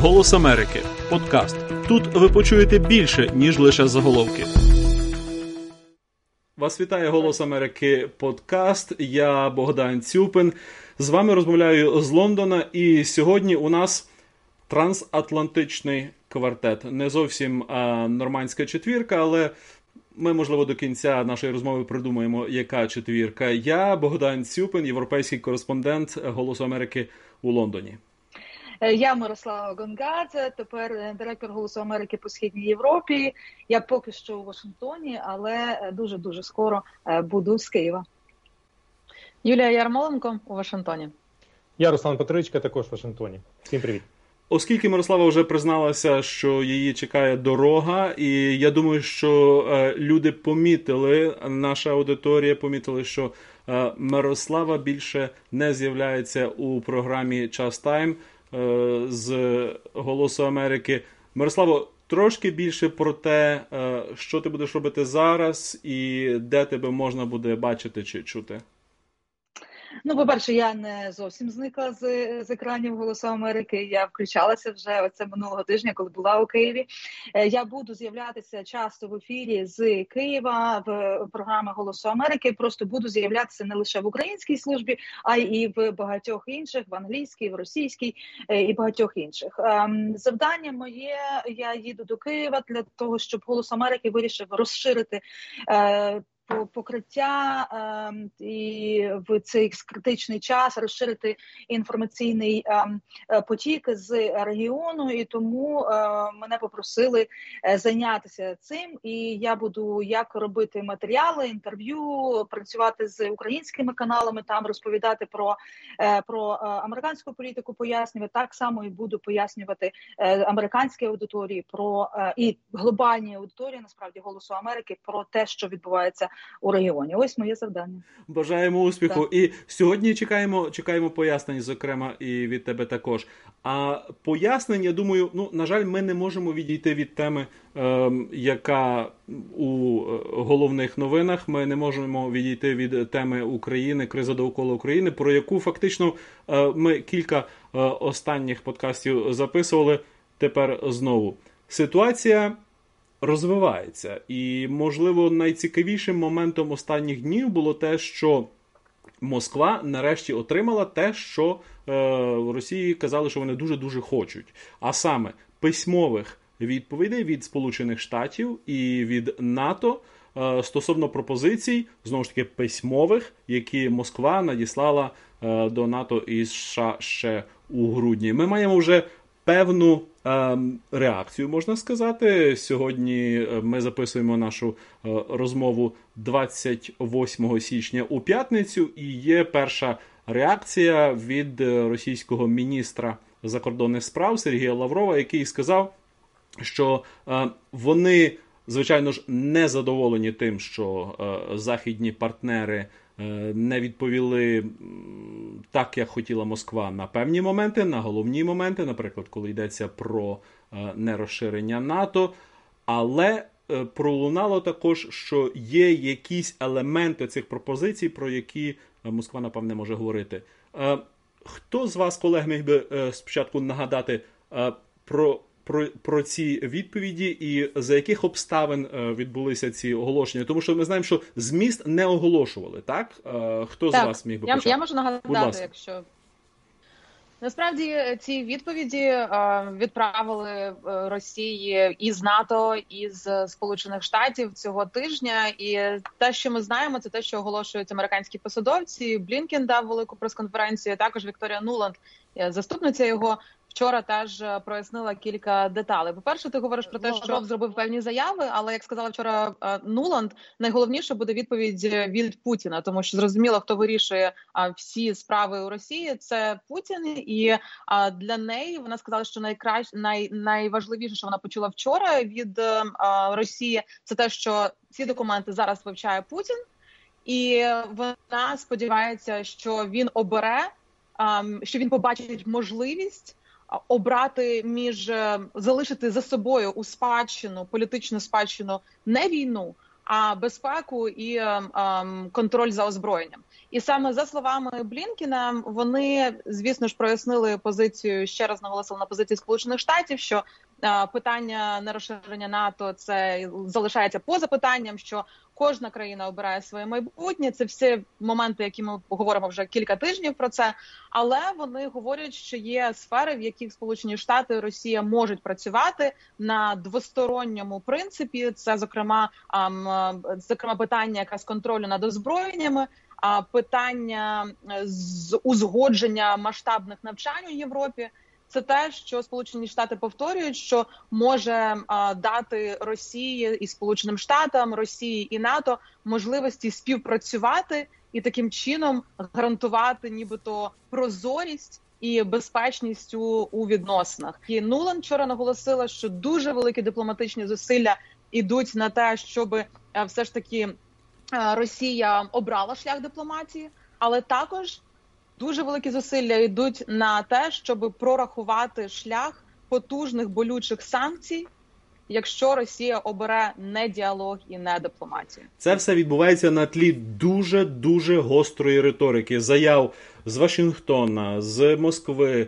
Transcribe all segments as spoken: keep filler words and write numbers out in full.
«Голос Америки» – подкаст. Тут ви почуєте більше, ніж лише заголовки. Вас вітає «Голос Америки» подкаст. Я Богдан Цюпин. З вами розмовляю з Лондона. І сьогодні у нас трансатлантичний квартет. Не зовсім а, нормандська четвірка, але ми, можливо, до кінця нашої розмови придумаємо, яка четвірка. Я Богдан Цюпин, європейський кореспондент «Голосу Америки» у Лондоні. Я Мирослава Гонгадзе, тепер директор «Голосу Америки» по Східній Європі. Я поки що у Вашингтоні, але дуже-дуже скоро буду з Києва. Юлія Ярмоленко у Вашингтоні. Я Руслан Петричка, також в Вашингтоні. Всім привіт. Оскільки Мирослава вже призналася, що її чекає дорога, і я думаю, що е, люди помітили, наша аудиторія помітили, що е, Мирослава більше не з'являється у програмі «Час Тайм» е, з «Голосу Америки». Мирославо, трошки більше про те, е, що ти будеш робити зараз і де тебе можна буде бачити чи чути. Ну, по-перше, я не зовсім зникла з, з екранів «Голосу Америки». Я включалася вже оце минулого тижня, коли була у Києві. Я буду з'являтися часто в ефірі з Києва в програмі «Голосу Америки». Просто буду з'являтися не лише в українській службі, а й в багатьох інших, в англійській, в російській і багатьох інших. Завдання моє, я їду до Києва для того, щоб «Голос Америки» вирішив розширити покриття е, і в цей критичний час розширити інформаційний е, потік з регіону, і тому е, мене попросили е, зайнятися цим, і я буду як робити матеріали, інтерв'ю, працювати з українськими каналами, там розповідати про, е, про е, американську політику, пояснювати, так само і буду пояснювати е, американській аудиторії про е, і глобальній аудиторії, насправді, «Голосу Америки», про те, що відбувається у регіоні. Ось моє завдання. Бажаємо успіху. Так. І сьогодні чекаємо, чекаємо пояснень, зокрема, і від тебе також. А пояснення, думаю, ну, на жаль, ми не можемо відійти від теми, е, яка у головних новинах. Ми не можемо відійти від теми України, криза довкола України, про яку фактично е, ми кілька е, останніх подкастів записували. Тепер знову. Ситуація розвивається. І, можливо, найцікавішим моментом останніх днів було те, що Москва нарешті отримала те, що е, в Росії казали, що вони дуже-дуже хочуть. А саме письмових відповідей від Сполучених Штатів і від НАТО е, стосовно пропозицій, знову ж таки, письмових, які Москва надіслала е, до НАТО і США ще у грудні. Ми маємо вже певну е, реакцію, можна сказати. Сьогодні ми записуємо нашу е, розмову двадцять восьмого січня у п'ятницю, і є перша реакція від російського міністра закордонних справ Сергія Лаврова, який сказав, що е, вони, звичайно ж, не задоволені тим, що е, західні партнери не відповіли так, як хотіла Москва на певні моменти, на головні моменти, наприклад, коли йдеться про нерозширення НАТО, але пролунало також, що є якісь елементи цих пропозицій, про які Москва, напевне, може говорити. Хто з вас, колег, міг би спочатку нагадати про Про, про ці відповіді і за яких обставин е, відбулися ці оголошення? Тому що ми знаємо, що зміст не оголошували, так? Е, хто так, з вас міг би я, почати? Я можу нагадати, якщо... Насправді, ці відповіді е, відправили Росії із НАТО, із Сполучених Штатів цього тижня. І те, що ми знаємо, це те, що оголошують американські посадовці. Блінкен дав велику прес-конференцію, також Вікторія Нуланд, заступниця його, вчора теж прояснила кілька деталей. По-перше, ти говориш про те, що Лавров зробив певні заяви, але, як сказала вчора Нуланд, найголовніше буде відповідь від Путіна, тому що зрозуміло, хто вирішує всі справи у Росії, це Путін. І для неї вона сказала, що найкраще, най, найважливіше, що вона почула вчора від Росії, це те, що ці документи зараз вивчає Путін, і вона сподівається, що він обере, що він побачить можливість обрати між залишити за собою у спадщину, політичну спадщину не війну, а безпеку і ем, контроль за озброєнням. І саме за словами Блінкена, вони, звісно ж, прояснили позицію, ще раз наголосили на позиції Сполучених Штатів, що е, питання нерозширення НАТО це залишається поза питанням, що кожна країна обирає своє майбутнє. Це всі моменти, які ми говоримо вже кілька тижнів про це. Але вони говорять, що є сфери, в яких Сполучені Штати і Росія можуть працювати на двосторонньому принципі. Це, зокрема, е, зокрема питання якраз контролю над озброєннями, а питання з узгодження масштабних навчань у Європі. Це те, що Сполучені Штати повторюють, що може а, дати Росії і Сполученим Штатам, Росії і НАТО можливості співпрацювати і таким чином гарантувати нібито прозорість і безпечність у, у відносинах. І Нуланд вчора наголосила, що дуже великі дипломатичні зусилля йдуть на те, щоб а, все ж таки а, Росія обрала шлях дипломатії, але також дуже великі зусилля йдуть на те, щоб прорахувати шлях потужних болючих санкцій, якщо Росія обере не діалог і не дипломатію. Це все відбувається на тлі дуже-дуже гострої риторики, заяв з Вашингтона, з Москви,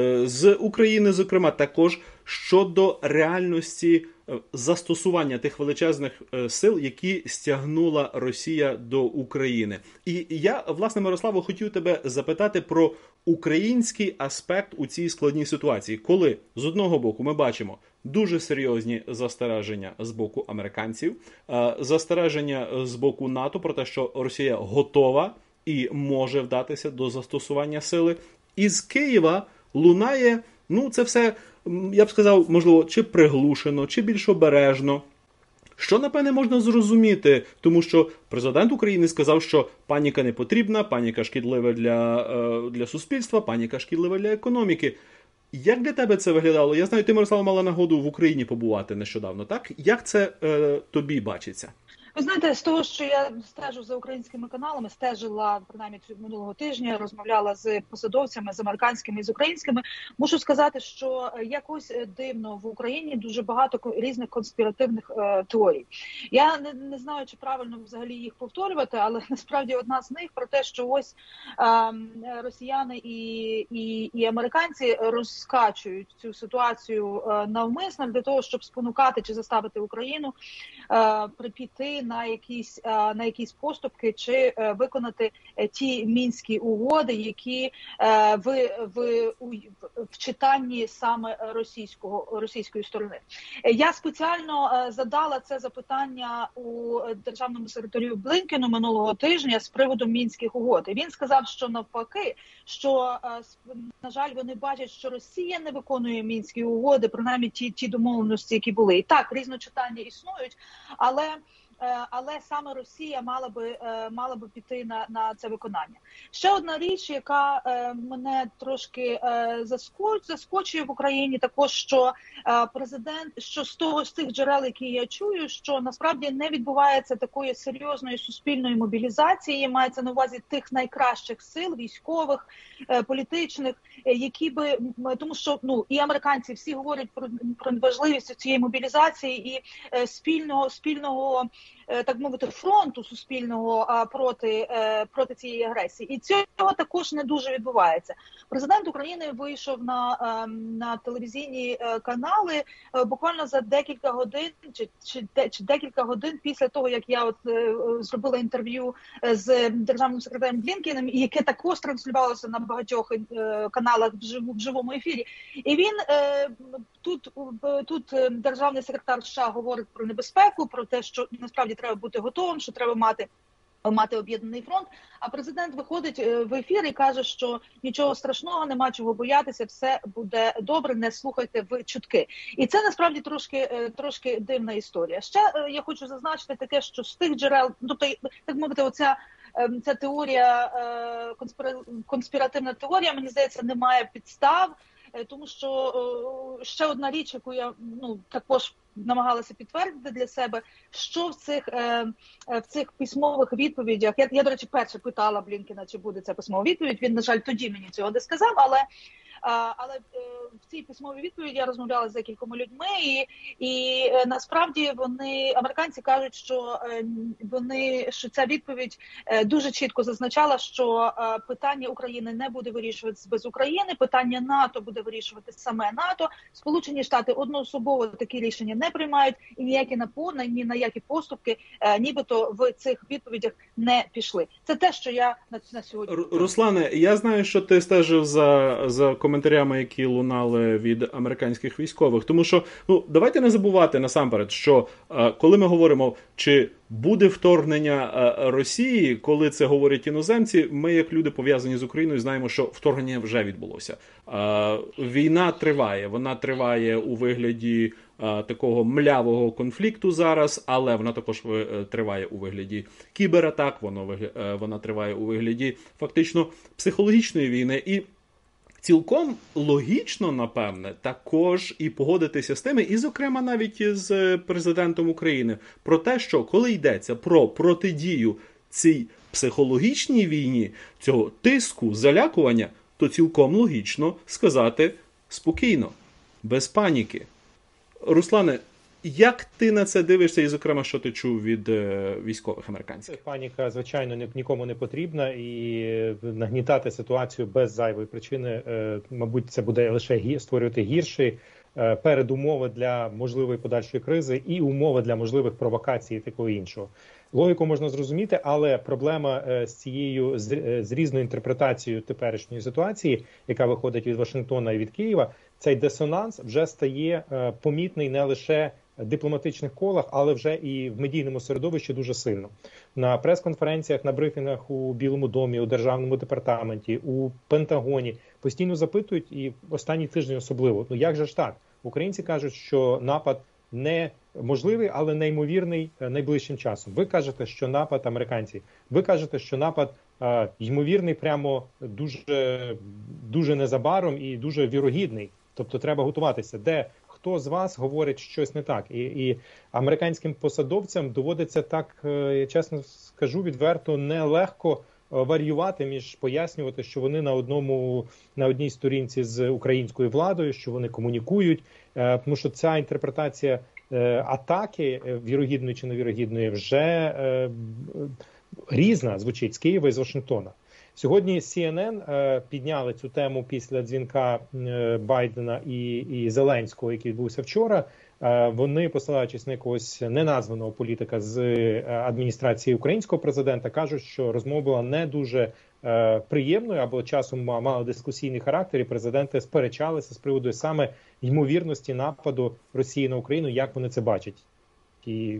з України, зокрема, також щодо реальності застосування тих величезних сил, які стягнула Росія до України. І я, власне, Мирославо, хотів тебе запитати про український аспект у цій складній ситуації, коли, з одного боку, ми бачимо дуже серйозні застереження з боку американців, застереження з боку НАТО про те, що Росія готова і може вдатися до застосування сили. Із Києва лунає, ну, це все, я б сказав, можливо, чи приглушено, чи більш обережно. Що, напевне, можна зрозуміти, тому що президент України сказав, що паніка не потрібна, паніка шкідлива для, для суспільства, паніка шкідлива для економіки. Як для тебе це виглядало? Я знаю, ти, Мирослава, мала нагоду в Україні побувати нещодавно, так? Як це е, тобі бачиться? Ви знаєте, з того, що я стежу за українськими каналами, стежила, принаймні, минулого тижня, розмовляла з посадовцями, з американськими і з українськими, мушу сказати, що якось дивно в Україні дуже багато різних конспіративних е, теорій. Я не, не знаю, чи правильно взагалі їх повторювати, але насправді одна з них про те, що ось е, росіяни і, і, і американці розкачують цю ситуацію е, навмисно для того, щоб спонукати чи заставити Україну е, припіти на якісь на якісь поступки чи виконати ті мінські угоди, які в в, в читанні саме російського російської сторони. Я спеціально задала це запитання у державному секретарю Блінкену минулого тижня з приводу мінських угод. І він сказав, що навпаки, що на жаль, вони бачать, що Росія не виконує мінські угоди, принаймні ті ті домовленості, які були. І так, різночитання існують, але але саме Росія мала би мала би піти на на це виконання. Ще одна річ, яка мене трошки заскочує в Україні, також що президент, що з того з тих джерел, які я чую, що насправді не відбувається такої серйозної суспільної мобілізації, мається на увазі тих найкращих сил, військових, політичних, які би, тому що ну і американці всі говорять про, про важливість цієї мобілізації і спільного спільного. Так мовити, фронту суспільного проти, проти цієї агресії. І цього також не дуже відбувається. Президент України вийшов на, на телевізійні канали буквально за декілька годин, чи, чи, чи декілька годин після того, як я от зробила інтерв'ю з державним секретарем Блінкеном, яке також транслювалося на багатьох каналах в, жив, в живому ефірі. І він тут, тут державний секретар США говорить про небезпеку, про те, що насправді треба бути готовим, що треба мати мати об'єднаний фронт, а президент виходить в ефір і каже, що нічого страшного, нема чого боятися, все буде добре, не слухайте в чутки. І це насправді трошки трошки дивна історія. Ще я хочу зазначити таке, що з тих джерел, тобто, так мовити, оця ця теорія, конспіративна теорія, мені здається, не має підстав, тому що ще одна річ, яку я ну також намагалася підтвердити для себе, що в цих в цих письмових відповідях, я, я до речі, перше питала Блінкена, чи буде це письмова відповідь, він, на жаль, тоді мені цього не сказав, але але в цій письмовій відповіді я розмовляла з декількома людьми, і, і насправді вони, американці кажуть, що вони, що ця відповідь дуже чітко зазначала, що питання України не буде вирішуватися без України, питання НАТО буде вирішувати саме НАТО. Сполучені Штати одноособово такі рішення не приймають, і ніякі напори, ні на які поступки, нібито в цих відповідях не пішли. Це те, що я на, на сьогодні. Руслане, я знаю, що ти стежив за, за коментарями, які лунали від американських військових, тому що, ну, давайте не забувати насамперед, що е, коли ми говоримо, чи буде вторгнення е, Росії, коли це говорять іноземці, ми, як люди пов'язані з Україною, знаємо, що вторгнення вже відбулося. Е, війна триває, вона триває у вигляді е, такого млявого конфлікту зараз, але вона також е, триває у вигляді кібератак, вона, е, вона триває у вигляді фактично психологічної війни. І цілком логічно, напевне, також і погодитися з тими, і, зокрема, навіть з президентом України, про те, що коли йдеться про протидію цій психологічній війні, цього тиску, залякування, то цілком логічно сказати спокійно, без паніки. Руслане, як ти на це дивишся і, зокрема, що ти чув від е, військових американців? Паніка, звичайно, нікому не потрібна, і нагнітати ситуацію без зайвої причини, е, мабуть, це буде лише гі- створювати гірші е, передумови для можливої подальшої кризи і умови для можливих провокацій і такого іншого. Логіку можна зрозуміти, але проблема е, з цією, з, е, з різною інтерпретацією теперішньої ситуації, яка виходить від Вашингтона і від Києва, цей дисонанс вже стає е, помітний не лише в дипломатичних колах, але вже і в медійному середовищі дуже сильно. На прес-конференціях, на брифінгах у Білому домі, у Державному департаменті, у Пентагоні постійно запитують, і останній тиждень особливо, ну як же ж так? Українці кажуть, що напад не можливий, але неймовірний найближчим часом. Ви кажете, що напад американці. Ви кажете, що напад е, ймовірний прямо дуже, дуже незабаром і дуже вірогідний. Тобто треба готуватися. Де хто з вас говорить щось не так? І, і американським посадовцям доводиться так, я чесно скажу відверто, нелегко варіювати між пояснювати, що вони на одному на одній сторінці з українською владою, що вони комунікують, тому що ця інтерпретація атаки вірогідної чи невірогідної вже різна звучить з Києва і з Вашингтона. Сьогодні Сі Ен Ен е, підняли цю тему після дзвінка е, Байдена і, і Зеленського, який відбувся вчора. Е, вони, посилаючись на якогось неназваного політика з е, адміністрації українського президента, кажуть, що розмова була не дуже е, приємною або часом мала дискусійний характер, і президенти сперечалися з приводу саме ймовірності нападу Росії на Україну, як вони це бачать. І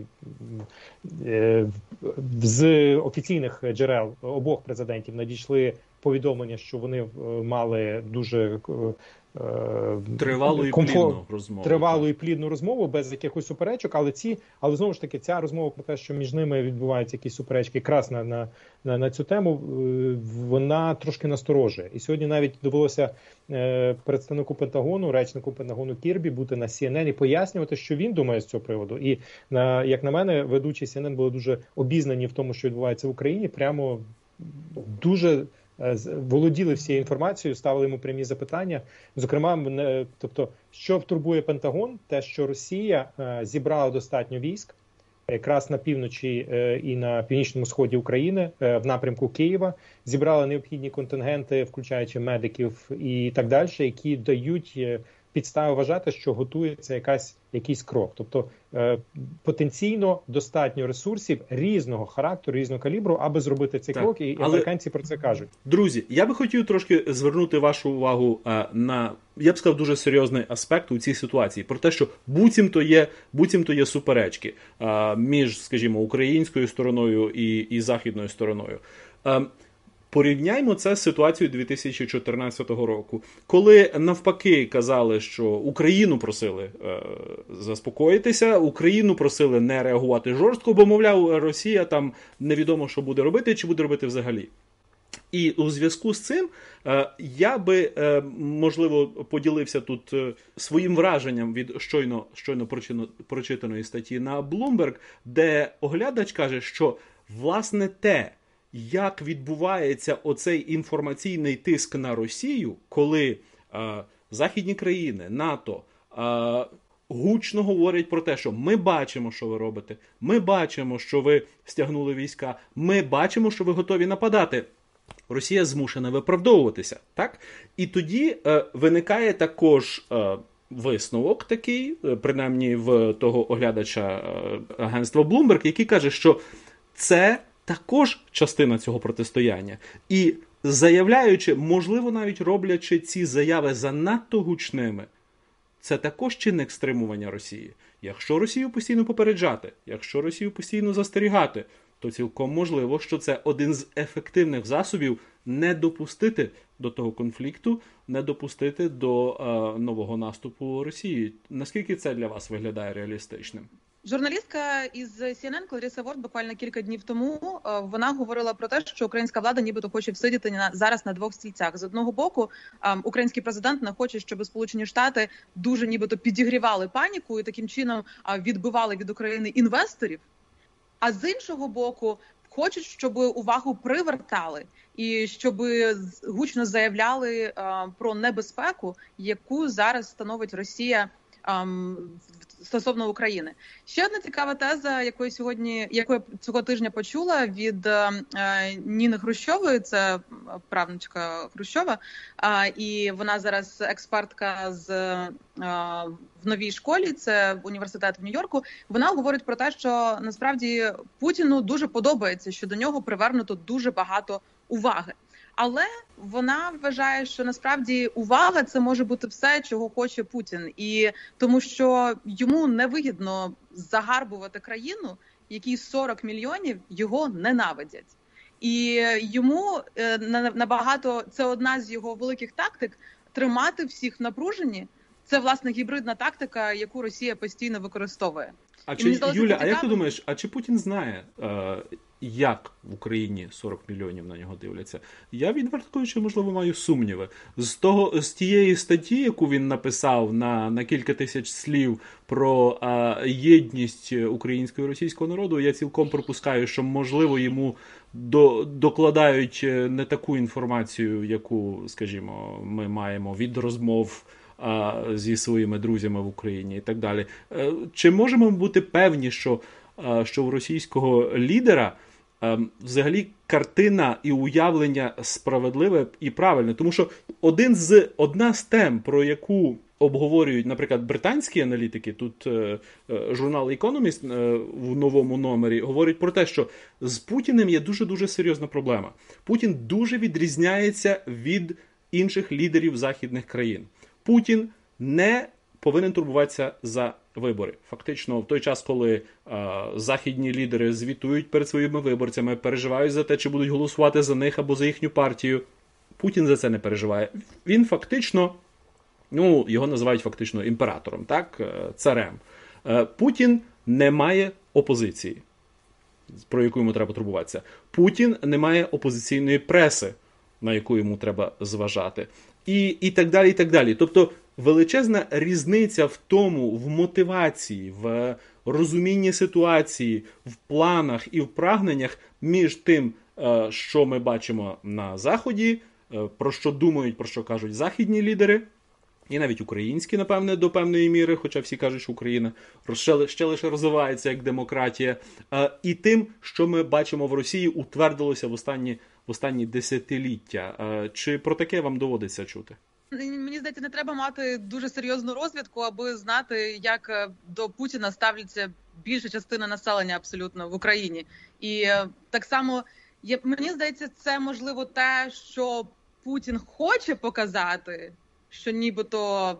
е, з офіційних джерел обох президентів надійшли повідомлення, що вони мали дуже е, тривалу і комфорт, плідну розмову. Тривалу і плідну розмову без якихось суперечок, але ці, але знову ж таки, ця розмова про те, що між ними відбуваються якісь суперечки, якраз на, на, на, на цю тему, вона трошки насторожує. І сьогодні навіть довелося е, представнику Пентагону, речнику Пентагону Кірбі бути на Сі Ен Ен і пояснювати, що він думає з цього приводу. І, на, як на мене, ведучі Сі Ен Ен були дуже обізнані в тому, що відбувається в Україні, прямо дуже володіли всією інформацією, ставили йому прямі запитання. Зокрема, тобто, що турбує Пентагон, те, що Росія зібрала достатньо військ, якраз на півночі і на північному сході України, в напрямку Києва, зібрала необхідні контингенти, включаючи медиків і так далі, які дають підстави вважати, що готується якась, якийсь крок. Тобто е, потенційно достатньо ресурсів різного характеру, різного калібру, аби зробити цей так, крок, і але, американці про це кажуть. Друзі, я би хотів трошки звернути вашу увагу е, на, я б сказав, дуже серйозний аспект у цій ситуації, про те, що буцімто є, буцімто є суперечки е, між, скажімо, українською стороною і, і західною стороною. Е, Порівняймо це з ситуацією дві тисячі чотирнадцятого року, коли навпаки казали, що Україну просили е, заспокоїтися, Україну просили не реагувати жорстко, бо, мовляв, Росія там невідомо, що буде робити, чи буде робити взагалі. І у зв'язку з цим е, я би, е, можливо, поділився тут е, своїм враженням від щойно, щойно прочитаної статті на Bloomberg, де оглядач каже, що, власне, те, як відбувається оцей інформаційний тиск на Росію, коли е, західні країни, НАТО, е, гучно говорять про те, що ми бачимо, що ви робите, ми бачимо, що ви стягнули війська, ми бачимо, що ви готові нападати. Росія змушена виправдовуватися, так? І тоді е, виникає також е, висновок такий, е, принаймні в того оглядача е, агентства Bloomberg, який каже, що це також частина цього протистояння. І заявляючи, можливо, навіть роблячи ці заяви занадто гучними, це також чинник стримування Росії. Якщо Росію постійно попереджати, якщо Росію постійно застерігати, то цілком можливо, що це один з ефективних засобів не допустити до того конфлікту, не допустити до е, нового наступу Росії. Наскільки це для вас виглядає реалістичним? Журналістка із Сі Ен Ен Кларіса Ворд буквально кілька днів тому, вона говорила про те, що українська влада нібито хоче всидіти на, зараз на двох стільцях. З одного боку, український президент не хоче, щоб Сполучені Штати дуже нібито підігрівали паніку і таким чином відбивали від України інвесторів, а з іншого боку, хочуть, щоб увагу привертали і щоб гучно заявляли про небезпеку, яку зараз становить Росія стосовно України. Ще одна цікава теза, яку сьогодні, яку я цього тижня почула від е, Ніни Хрущової, це правнучка Хрущова, е, і вона зараз експертка з е, в новій школі, це університет в Нью-Йорку. Вона говорить про те, що насправді Путіну дуже подобається, що до нього привернуто дуже багато уваги. Але вона вважає, що насправді увага – це може бути все, чого хоче Путін. І тому що йому невигідно загарбувати країну, якій сорок мільйонів його ненавидять. І йому набагато, це одна з його великих тактик – тримати всіх в напруженні. Це, власне, гібридна тактика, яку Росія постійно використовує. А чи, Юля, а як ти думаєш, а чи Путін знає, е, як в Україні сорок мільйонів на нього дивляться? Я, відверто кажучи, можливо, маю сумніви. З того, з тієї статті, яку він написав на, на кілька тисяч слів про е, єдність українського і російського народу, я цілком припускаю, що, можливо, йому до, докладають не таку інформацію, яку, скажімо, ми маємо від розмов зі своїми друзями в Україні і так далі. Чи можемо бути певні, що, що у російського лідера взагалі картина і уявлення справедливе і правильне? Тому що один з, одна з тем, про яку обговорюють, наприклад, британські аналітики, тут журнал Economist в новому номері говорить про те, що з Путіним є дуже-дуже серйозна проблема. Путін дуже відрізняється від інших лідерів західних країн. Путін не повинен турбуватися за вибори. Фактично, в той час, коли е, західні лідери звітують перед своїми виборцями, переживають за те, чи будуть голосувати за них або за їхню партію, Путін за це не переживає. Він фактично, ну, його називають фактично імператором, так, царем. Е, Путін не має опозиції, про яку йому треба турбуватися. Путін не має опозиційної преси, на яку йому треба зважати. І, і так далі, і так далі. Тобто величезна різниця в тому, в мотивації, в розумінні ситуації, в планах і в прагненнях між тим, що ми бачимо на Заході, про що думають, про що кажуть західні лідери, і навіть українські, напевне, до певної міри, хоча всі кажуть, що Україна ще, ще лише розвивається як демократія, і тим, що ми бачимо в Росії, утвердилося в останні в останні десятиліття. Чи про таке вам доводиться чути? Мені здається, не треба мати дуже серйозну розвідку, аби знати, як до Путіна ставляться більша частина населення абсолютно в Україні. І так само, мені здається, це можливо те, що Путін хоче показати, що нібито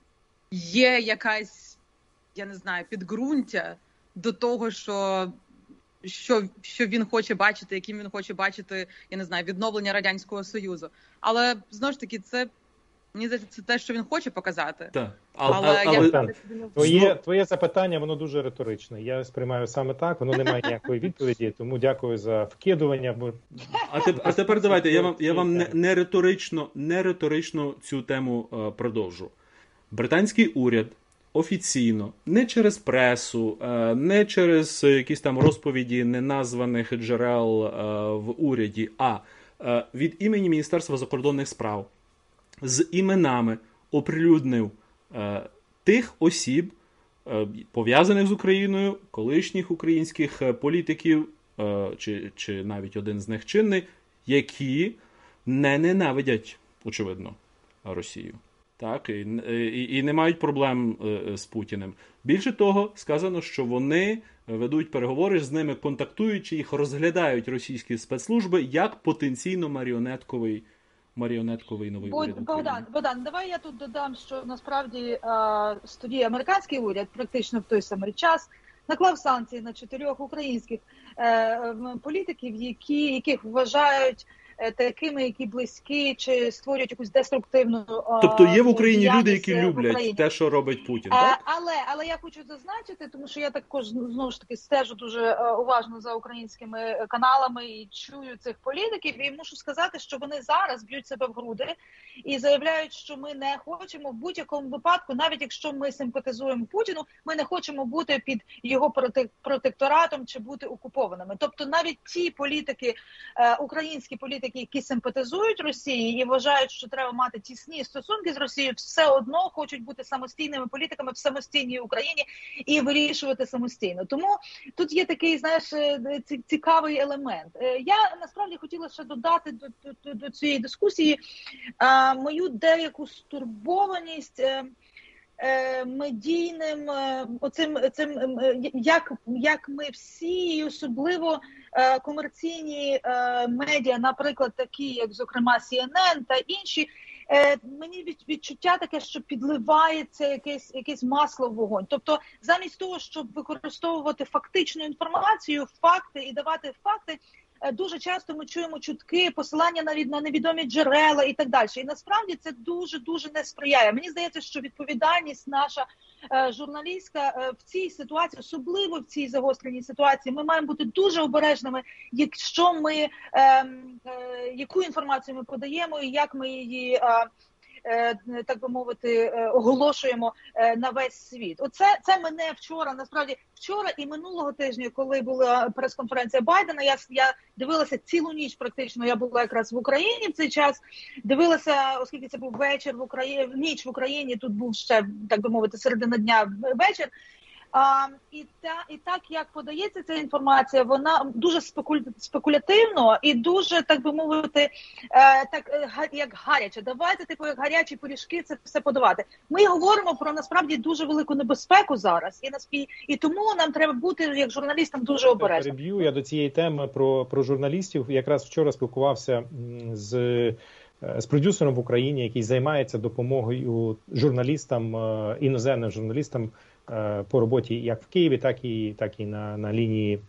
є якась, я не знаю, підґрунтя до того, що Що, що він хоче бачити, яким він хоче бачити, я не знаю, відновлення Радянського Союзу. Але, знову ж таки, це, мені здається, це те, що він хоче показати. Так. Але, але, але я... Так. Твоє, твоє запитання, воно дуже риторичне. Я сприймаю саме так, воно не має ніякої відповіді, тому дякую за вкидування. Бо... А, теп, а тепер давайте, я вам, я вам не, не, риторично, не риторично цю тему uh, продовжу. Британський уряд офіційно, не через пресу, не через якісь там розповіді неназваних джерел в уряді, а від імені Міністерства закордонних справ з іменами оприлюднив е, тих осіб, е, пов'язаних з Україною, колишніх українських політиків, е, чи, чи навіть один з них чинний, які не ненавидять, очевидно, Росію. Так, і, і, і не мають проблем е, з Путіним. Більше того, сказано, що вони ведуть переговори з ними, контактуючи їх, розглядають російські спецслужби як потенційно маріонетковий, маріонетковий новий уряд України. Богдан, Богдан, давай я тут додам, що насправді тоді американський уряд практично в той самий час наклав санкції на чотирьох українських е, політиків, які, яких вважають такими, які близькі, чи створюють якусь деструктивну... Тобто є в Україні люди, які люблять те, що робить Путін, так? Але, але я хочу зазначити, тому що я також, знову ж таки, стежу дуже уважно за українськими каналами і чую цих політиків, і мушу сказати, що вони зараз б'ють себе в груди і заявляють, що ми не хочемо в будь-якому випадку, навіть якщо ми симпатизуємо Путіну, ми не хочемо бути під його протекторатом чи бути окупованими. Тобто навіть ті політики, українські політики, які симпатизують Росії і вважають, що треба мати тісні стосунки з Росією, все одно хочуть бути самостійними політиками в самостійній Україні і вирішувати самостійно. Тому тут є такий, знаєш, цікавий елемент. Я насправді хотіла ще додати до, до, до цієї дискусії а, мою деяку стурбованість медійним, оцим, цим, як, як ми всі, і особливо комерційні медіа, наприклад, такі, як, зокрема, Сі Ен Ен та інші, мені відчуття таке, що підливається якесь, якесь масло в вогонь. Тобто, замість того, щоб використовувати фактичну інформацію, факти і давати факти, дуже часто ми чуємо чутки, посилання на, на невідомі джерела і так далі. І насправді це дуже-дуже не сприяє. Мені здається, що відповідальність наша е, журналістська е, в цій ситуації, особливо в цій загостреній ситуації, ми маємо бути дуже обережними, якщо ми, е, е, яку інформацію ми подаємо і як ми її... Е, так би мовити, оголошуємо на весь світ. Оце це мене вчора, насправді, вчора і минулого тижня, коли була прес-конференція Байдена, я, я дивилася цілу ніч практично, я була якраз в Україні в цей час, дивилася, оскільки це був вечір в Україні, ніч в Україні, тут був ще, так би мовити, середина дня вечір. А, і, та, і так, як подається ця інформація, вона дуже спекуль, спекулятивно і дуже, так би мовити, е, так, е, як гаряче. Давайте, типу, як гарячі пиріжки це все подавати. Ми говоримо про, насправді, дуже велику небезпеку зараз. І, і, і тому нам треба бути, як журналістам, дуже обережним. Переб'ю я до цієї теми про, про журналістів. Якраз вчора спілкувався з... з продюсером в Україні, який займається допомогою журналістам, іноземним журналістам по роботі як в Києві, так і, так і на, на лінії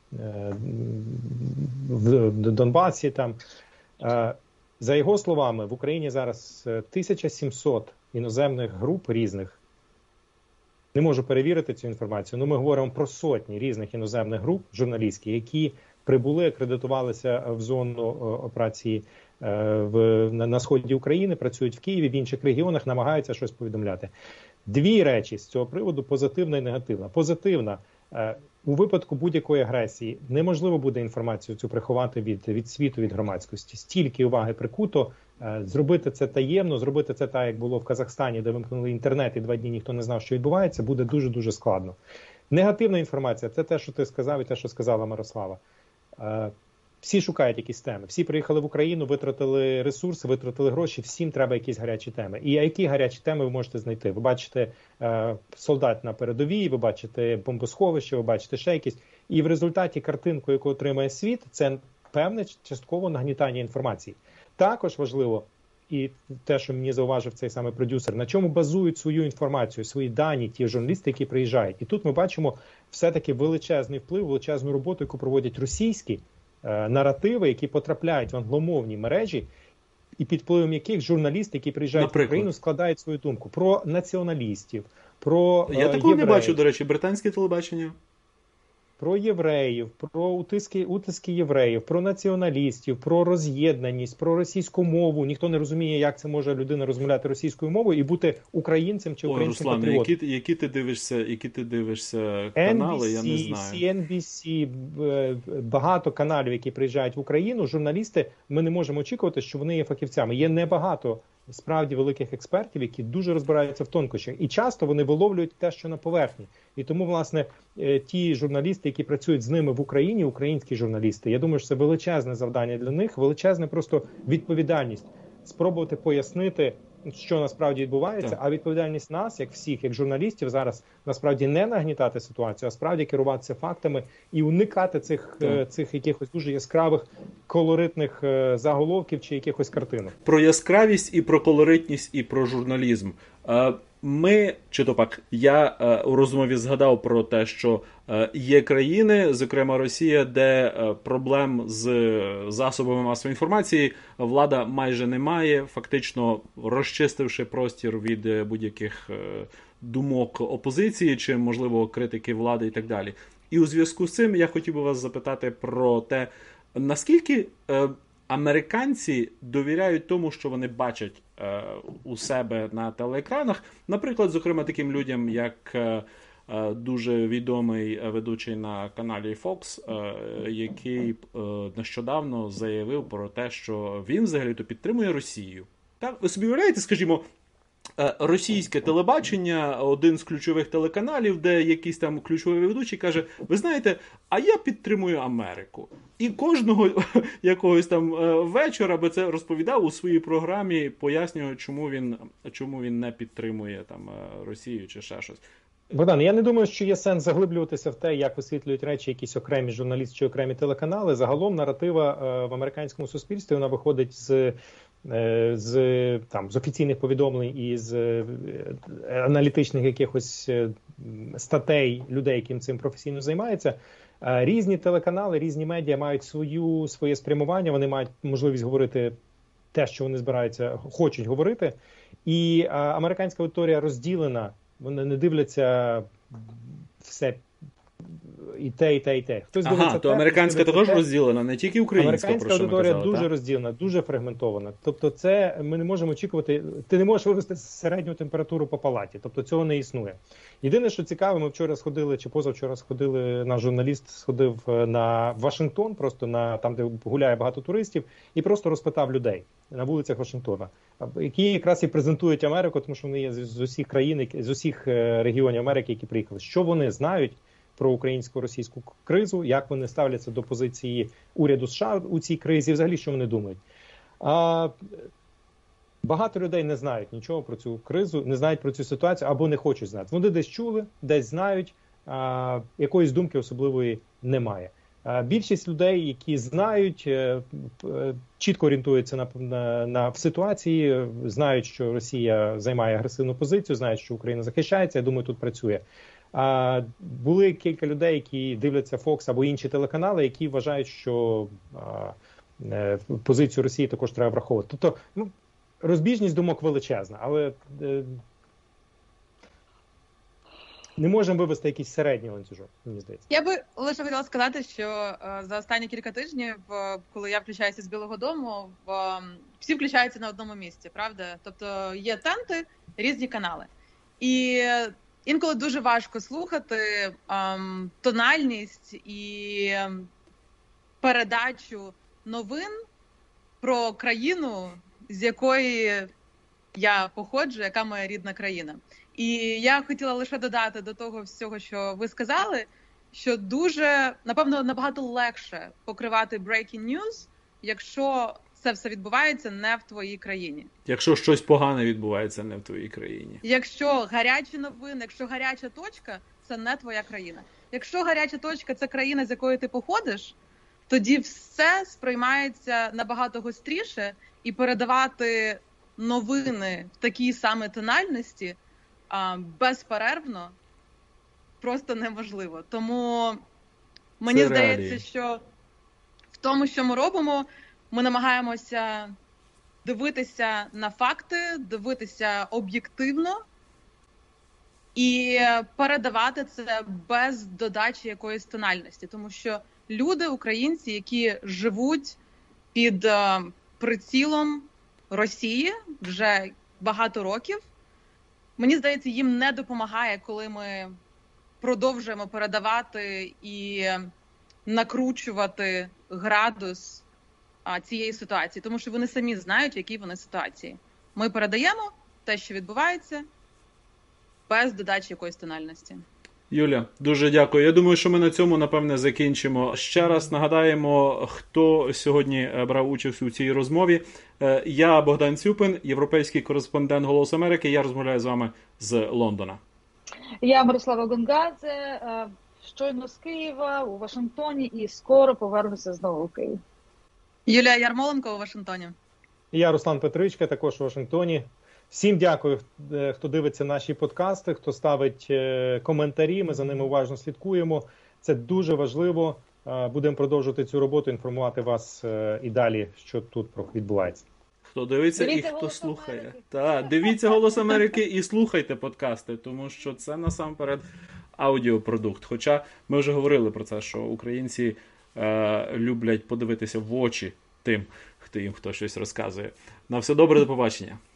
в Донбасі. Там. За його словами, в Україні зараз тисяча сімсот іноземних груп різних. Не можу перевірити цю інформацію, але ми говоримо про сотні різних іноземних груп журналістських, які прибули, акредитувалися в зону операції в, на, на сході України, працюють в Києві, в інших регіонах, намагаються щось повідомляти. Дві речі з цього приводу, позитивна і негативна. Позитивна, у випадку будь-якої агресії неможливо буде інформацію цю приховати від, від світу, від громадськості. Стільки уваги прикуто, зробити це таємно, зробити це так, як було в Казахстані, де вимкнули інтернет і два дні ніхто не знав, що відбувається, буде дуже-дуже складно. Негативна інформація – це те, що ти сказав і те, що сказала Мирослава. Всі шукають якісь теми. Всі приїхали в Україну, витратили ресурси, витратили гроші, всім треба якісь гарячі теми. І які гарячі теми ви можете знайти? Ви бачите е, солдат на передовій, ви бачите бомбосховище, ви бачите ще якісь. І в результаті картинку, яку отримає світ, це певне частково нагнітання інформації. Також важливо, і те, що мені зауважив цей самий продюсер, на чому базують свою інформацію, свої дані, ті журналісти, які приїжджають. І тут ми бачимо все-таки величезний вплив, величезну роботу, яку проводять російські наративи, які потрапляють в англомовні мережі, і під впливом яких журналісти, які приїжджають Наприклад. в Україну, складають свою думку про націоналістів, про Я такого євреїв. не бачу, до речі, британське телебачення. Про євреїв, про утиски, утиски євреїв, про націоналістів, про роз'єднаність, про російську мову. Ніхто не розуміє, як це може людина розмовляти російською мовою і бути українцем чи українським О, Руслан, патріотом. Які, які ти дивишся, які ти дивишся канали, Ен Бі Сі, я не знаю. Сі Ен Би Сі, багато каналів, які приїжджають в Україну, журналісти, ми не можемо очікувати, що вони є фахівцями. Є небагато справді великих експертів, які дуже розбираються в тонкощах. І часто вони виловлюють те, що на поверхні. І тому, власне, ті журналісти, які працюють з ними в Україні, українські журналісти, я думаю, що це величезне завдання для них, величезна просто відповідальність. Спробувати пояснити, що насправді відбувається, так. А відповідальність нас, як всіх, як журналістів, зараз насправді не нагнітати ситуацію, а справді керуватися фактами і уникати цих, цих якихось дуже яскравих колоритних заголовків чи якихось картинок. Про яскравість і про колоритність і про журналізм. Ми, чи то пак, я у розмові згадав про те, що є країни, зокрема Росія, де проблем з засобами масової інформації влада майже не має, фактично розчистивши простір від будь-яких думок опозиції чи, можливо, критики влади і так далі. І у зв'язку з цим я хотів би вас запитати про те, наскільки американці довіряють тому, що вони бачать е, у себе на телеекранах. Наприклад, зокрема, таким людям, як е, дуже відомий ведучий на каналі Fox, е, який е, нещодавно заявив про те, що він взагалі-то підтримує Росію. Так, ви собі уявляєте, скажімо, російське телебачення, один з ключових телеканалів, де якийсь там ключовий ведучий каже, ви знаєте, а я підтримую Америку. І кожного якогось там вечора би це розповідав у своїй програмі, пояснює, чому він, чому він не підтримує там Росію чи ще щось. Богдан, я не думаю, що є сенс заглиблюватися в те, як висвітлюють речі якісь окремі журналісти чи окремі телеканали. Загалом наратива в американському суспільстві, вона виходить з з, там, з офіційних повідомлень і з аналітичних якихось статей людей, яким цим професійно займаються. Різні телеканали, різні медіа мають свою, своє спрямування, вони мають можливість говорити те, що вони збираються, хочуть говорити. І американська аудиторія розділена, вони не дивляться все і те, і те, і те. Хтось ага, то те, американська також те. Розділена, не тільки українська, американська про що аудиторія ми казали, дуже так? розділена, дуже фрагментована. Тобто це ми не можемо очікувати, ти не можеш вивести середню температуру по палаті, тобто цього не існує. Єдине, що цікаво, ми вчора сходили, чи позавчора сходили, наш журналіст сходив на Вашингтон, просто на там, де гуляє багато туристів, і просто розпитав людей на вулицях Вашингтона, які якраз і презентують Америку, тому що вони є з усіх країн, з усіх регіонів Америки, які приїхали. Що вони знають про українсько-російську кризу, як вони ставляться до позиції уряду США у цій кризі, взагалі, що вони думають. А, багато людей не знають нічого про цю кризу, не знають про цю ситуацію або не хочуть знати. Вони десь чули, десь знають, а, якоїсь думки особливої немає. А, більшість людей, які знають, чітко орієнтуються на, на, на в ситуації, знають, що Росія займає агресивну позицію, знають, що Україна захищається, я думаю, тут працює. А були кілька людей, які дивляться Fox або інші телеканали, які вважають, що а, е, позицію Росії також треба враховувати. Тобто, ну, розбіжність думок величезна, але е, не можемо вивести якийсь середній ланцюжок, мені здається. Я би лише хотіла сказати, що е, за останні кілька тижнів, е, коли я включаюся з Білого Дому, в, е, всі включаються на одному місці, правда? Тобто є тенти, різні канали. І інколи дуже важко слухати ем, тональність і ем, передачу новин про країну, з якої я походжу, яка моя рідна країна. І я хотіла лише додати до того всього, що ви сказали, що дуже, напевно, набагато легше покривати breaking news, якщо це все відбувається не в твоїй країні. Якщо щось погане відбувається не в твоїй країні. Якщо гарячі новини, якщо гаряча точка, це не твоя країна. Якщо гаряча точка – це країна, з якої ти походиш, тоді все сприймається набагато гостріше, і передавати новини в такій саме тональності а, безперервно просто неможливо. Тому мені це здається, реалії. що в тому, що ми робимо, ми намагаємося дивитися на факти, дивитися об'єктивно і передавати це без додачі якоїсь тональності. Тому що люди, українці, які живуть під прицілом Росії вже багато років, мені здається, їм не допомагає, коли ми продовжуємо передавати і накручувати градус цієї ситуації, тому що вони самі знають, в якій вони ситуації. Ми передаємо те, що відбувається, без додачі якоїсь тональності. Юля, дуже дякую. Я думаю, що ми на цьому, напевне, закінчимо. Ще раз нагадаємо, хто сьогодні брав участь у цій розмові. Я Богдан Цюпин, європейський кореспондент «Голосу Америки». Я розмовляю з вами з Лондона. Я Мирослава Гонгадзе, щойно з Києва, у Вашингтоні, і скоро повернуся знову в Київ. Юлія Ярмоленко у Вашингтоні. Я Руслан Петричка, також у Вашингтоні. Всім дякую, хто дивиться наші подкасти, хто ставить коментарі, ми за ними уважно слідкуємо. Це дуже важливо. Будемо продовжувати цю роботу, інформувати вас і далі, що тут відбувається. Хто дивиться, дивіться і хто слухає. Так, дивіться «Голос Америки» і слухайте подкасти, тому що це насамперед аудіопродукт. Хоча ми вже говорили про це, що українці е, люблять подивитися в очі тим, хто їм хто щось розказує. На все добре, до побачення.